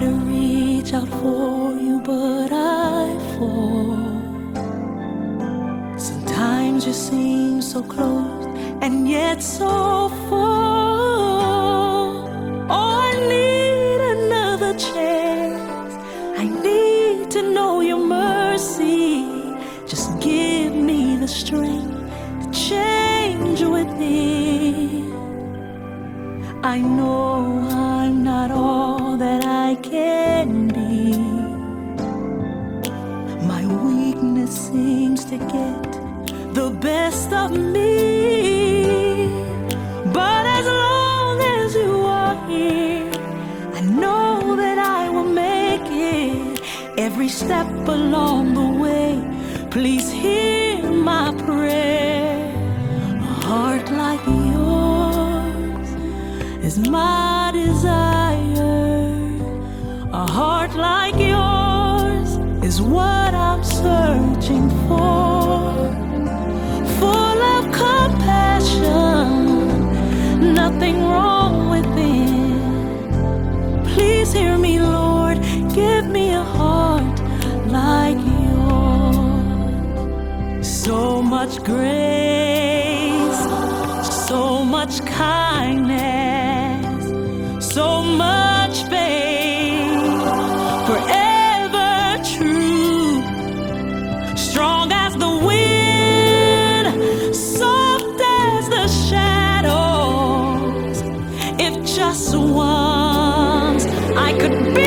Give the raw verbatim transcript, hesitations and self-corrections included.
to reach out for you, but I fall. Sometimes you seem so close and yet so far. Oh, I need another chance. I need to know your mercy. Just give me the strength to change within. I know I'm not all that I can be. My weakness seems to get the best of me. But as long as you are here, I know that I will make it. Every step along the way, please hear my prayer. A heart like yours is my desire. A heart like yours is what I'm searching for. Full of compassion, nothing wrong within. Please hear me, Lord, give me a heart like yours. So much grace, so much kindness, so much faith, forever true, strong as the wind, soft as the shadows. If just once I could be